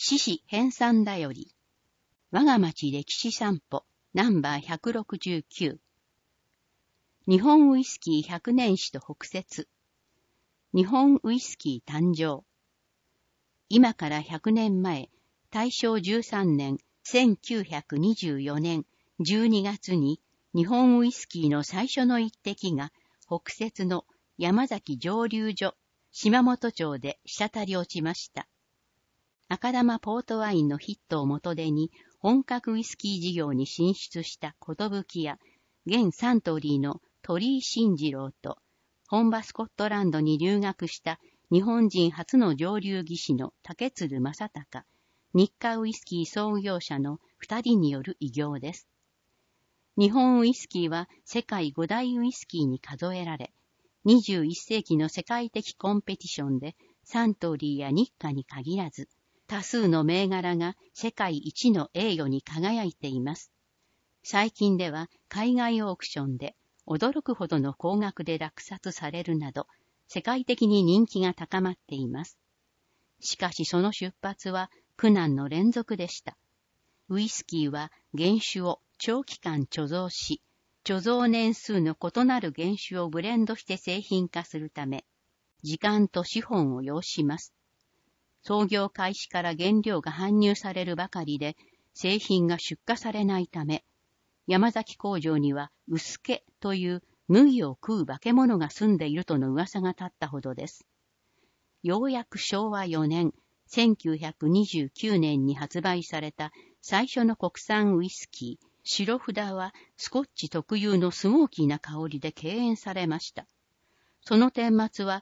獅子編纂だより。我が町歴史散歩ナンバー169。日本ウイスキー100年史と北摂。日本ウイスキー誕生。今から100年前、大正13年1924年12月に日本ウイスキーの最初の一滴が北摂の山崎蒸留所島本町で滴り落ちました。赤玉ポートワインのヒットを元手に本格ウイスキー事業に進出した寿や現サントリーの鳥居慎次郎と本場スコットランドに留学した日本人初の蒸留技師の竹鶴正隆、日課ウイスキー創業者の2人による偉業です。日本ウイスキーは世界5大ウイスキーに数えられ、21世紀の世界的コンペティションでサントリーや日課に限らず、多数の銘柄が世界一の栄誉に輝いています。最近では海外オークションで驚くほどの高額で落札されるなど、世界的に人気が高まっています。しかしその出発は苦難の連続でした。ウイスキーは原酒を長期間貯蔵し、貯蔵年数の異なる原酒をブレンドして製品化するため、時間と資本を要します。創業開始から原料が搬入されるばかりで、製品が出荷されないため、山崎工場には薄毛という麦を食う化け物が住んでいるとの噂が立ったほどです。ようやく昭和4年、1929年に発売された最初の国産ウイスキー、白札はスコッチ特有のスモーキーな香りで敬遠されました。その顛末は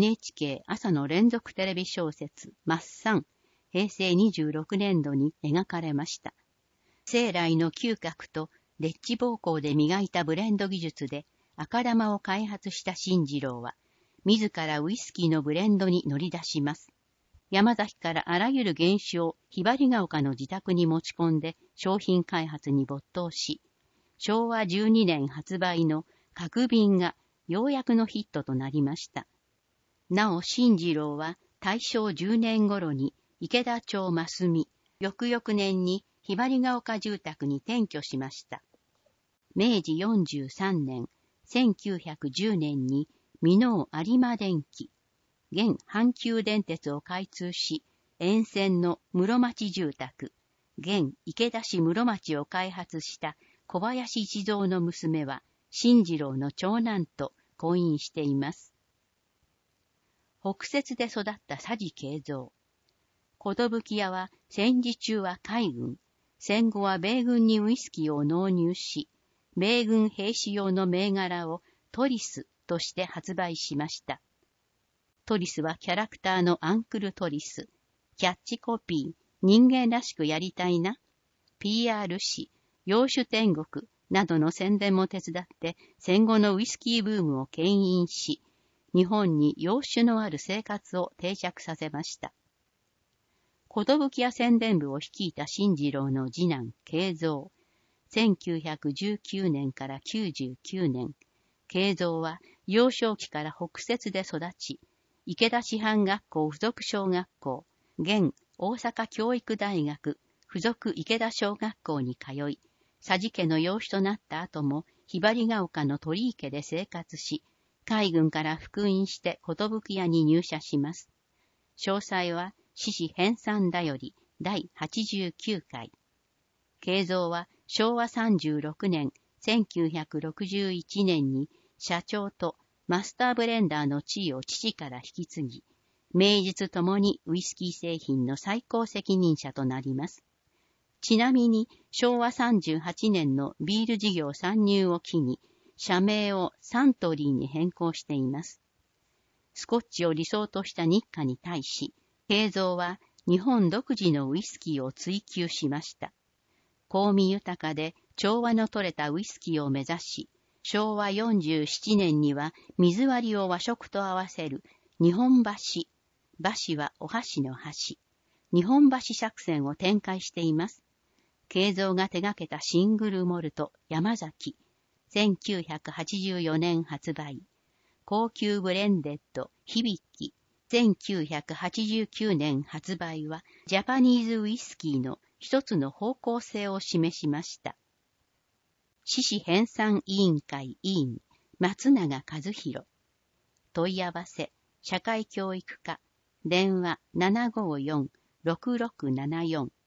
NHK 朝の連続テレビ小説マッサン、平成26年度に描かれました。生来の嗅覚とレッチ暴行で磨いたブレンド技術で赤玉を開発した慎次郎は、自らウイスキーのブレンドに乗り出します。山崎からあらゆる原酒をひばりが丘の自宅に持ち込んで商品開発に没頭し、昭和12年発売の角瓶がようやくのヒットとなりました。なお慎次郎は大正10年頃に池田町真澄、翌々年にひばりが丘住宅に転居しました。明治43年、1910年に箕面有馬電機、現阪急電鉄を開通し、沿線の室町住宅、現池田市室町を開発した小林一蔵の娘は、慎次郎の長男と婚姻しています。北摂で育った佐治慶三。寿屋は戦時中は海軍、戦後は米軍にウイスキーを納入し、米軍兵士用の銘柄をトリスとして発売しました。トリスはキャラクターのアンクルトリス、キャッチコピー、人間らしくやりたいな、PR 誌、洋酒天国などの宣伝も手伝って戦後のウイスキーブームを牽引し、日本に洋酒のある生活を定着させました。寿屋宣伝部を率いた慎次郎の次男、慶三。1919年から99年、慶三は幼少期から北摂で育ち、池田師範学校附属小学校、現大阪教育大学附属池田小学校に通い、佐治家の養子となった後も、ひばりが丘の鳥居家で生活し、海軍から復員して寿屋に入社します。詳細は、獅子編纂だより第89回。慶三は昭和36年、1961年に社長とマスターブレンダーの地位を父から引き継ぎ、名実ともにウイスキー製品の最高責任者となります。ちなみに昭和38年のビール事業参入を機に、社名をサントリーに変更しています。スコッチを理想とした日課に対し、慶三は日本独自のウイスキーを追求しました。香味豊かで調和の取れたウイスキーを目指し、昭和47年には水割りを和食と合わせる日本橋、橋はお箸の箸、日本橋作戦を展開しています。慶三が手掛けたシングルモルト山崎、1984年発売。高級ブレンデッド響き、 1989年発売はジャパニーズウイスキーの一つの方向性を示しました。志士編纂委員会委員松永和弘。問い合わせ社会教育課電話 754-6674